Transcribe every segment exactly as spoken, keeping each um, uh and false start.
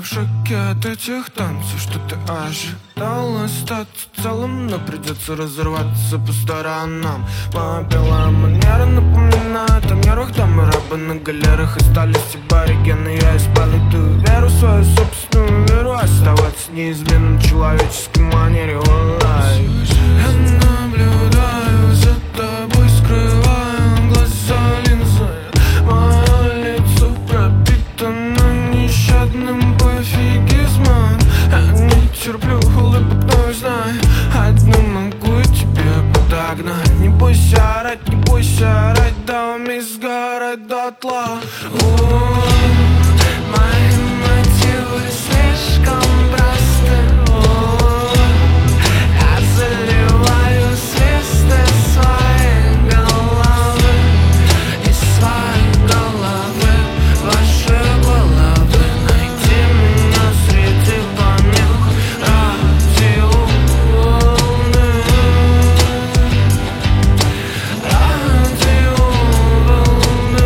в шоке от этих танцев, что ты ожидал остаться целым, но придется разорваться по сторонам. Моя белая манера напоминает о нервах, там и рабы на галерах остались аборигены. Я исповедую веру, свою собственную веру, оставаться неизменным в человеческой манере. Онлайн. Я наблюдаю за тобой, скрывая глаза линзы. Мое лицо пропитано нещадным пофигизмом. Я не терплю улыбок, но знаю, одну могу я тебе подогнать. Не бойся орать, не бойся орать, да умей сгорать дотла. Мои мотивы слишком просты. Я заливаю свисты своей головы, из своей головы, ваши головы. Найди меня среди помех радиоволны, радиоволны,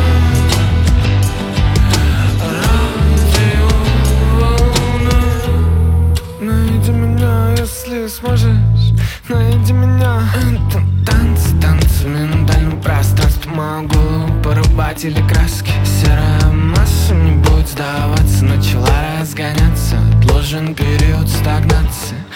радиоволны. Найди меня, если сможешь. Найди меня. Это танцы, танцы в миндальном пространстве. Могу порубать или краски. Серая масса не будет сдаваться, начала разгоняться. Отложен период стагнации.